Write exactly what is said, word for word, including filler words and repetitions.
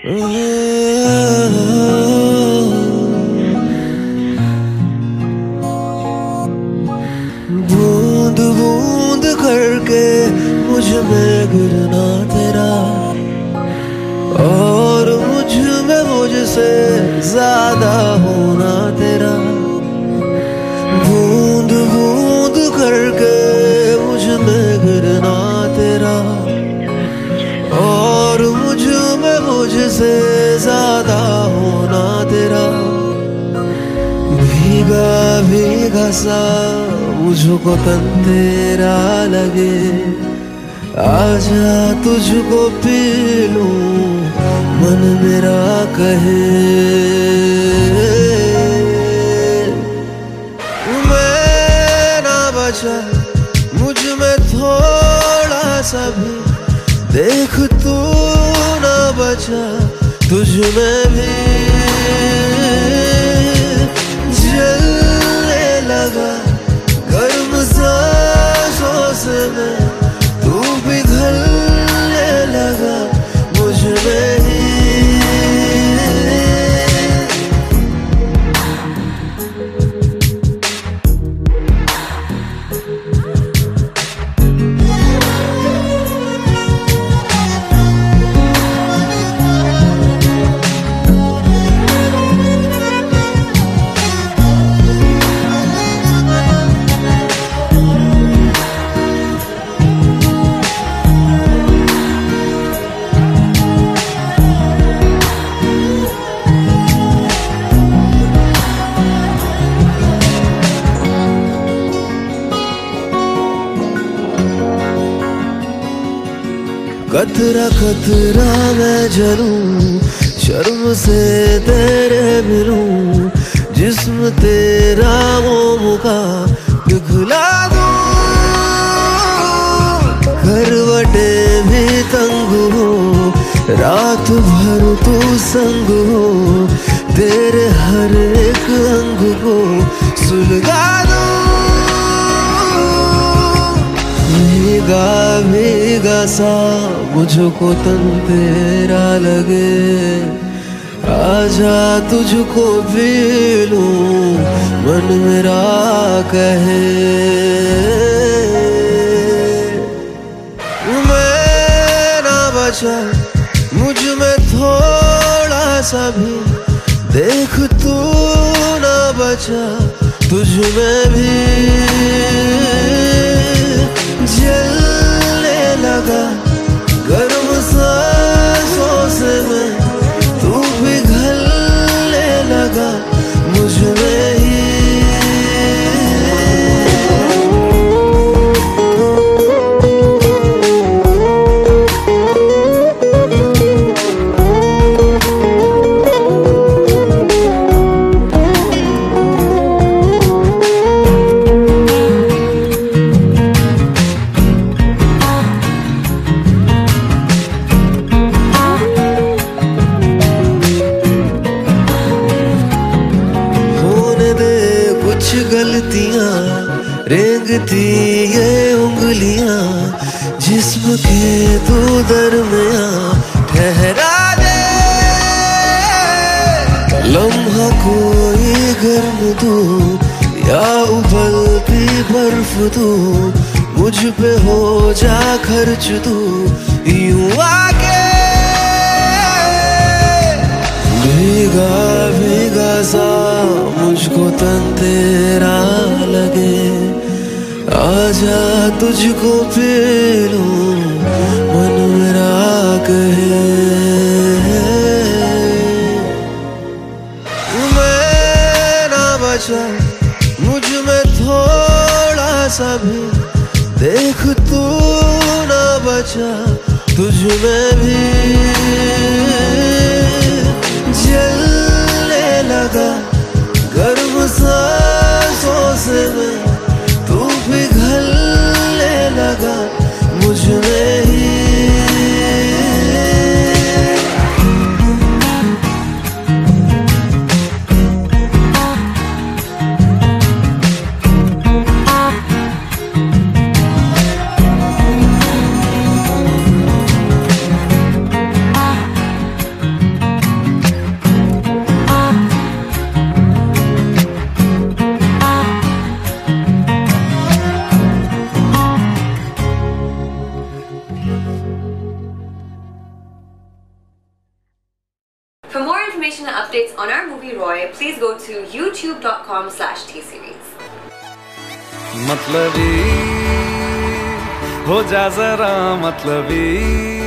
बूंद बूंद करके मुझ में गिरना तेरा, और मुझ में मुझसे ज्यादा होना तेरा। बूंद बूंद करके मुझ में गिरना तेरा, और मुझ में मुझसे ज्यादा होना तेरा। भीगा भीगा सा मुझको तन तेरा लगे, आजा तुझको पी लूं मन मेरा कहे। मैं ना बचा मुझ में थोड़ा सा भी, देख तू ना बचा तुझ में भी। जलने लगा गर्म सांसों से मैं, तू पिघलने लगा मुझ में ही। कतरा कतरा मैं जलूं, शर्म से तेरे मिलूं, जिस्म तेरा मोम का पिघला दूं। करवटे भी तंग हो, रात भर तू संग हो, तेरे हर एक अंग को सुलगा दूं। भीगा भीगा सा मुझको तन तेरा लगे, आजा तुझको पी लूं मन मेरा कहे। मैं ना बचा मुझ में थोड़ा सा भी, देख तू ना बचा तुझ में भी। जलने लगा गर्म सांसों से मैं, तू पिघलने लगा मुझ में ही। गलतियां रेंगती ये उंगलियां, जिस्म के तू दरमियां ठहरा दे। लम्हा कोई गर्म तू या उबलती बर्फ तू, मुझ पे हो जा खर्च तू यूं आके। भीगा भीगा सा मुझको तन तेरा लगे, आजा तुझको पी लूं मन मेरा कहे। मैं ना बचा मुझ में थोड़ा सा भी, देख तू ना बचा तुझ में भी। जलने लगा गर्म सांसों से मैं, तू पिघलने लगा मुझ में ही। information and updates on our movie Roy, please go to youtube dot com slash T series. मतलबी हो जा जरा मतलबी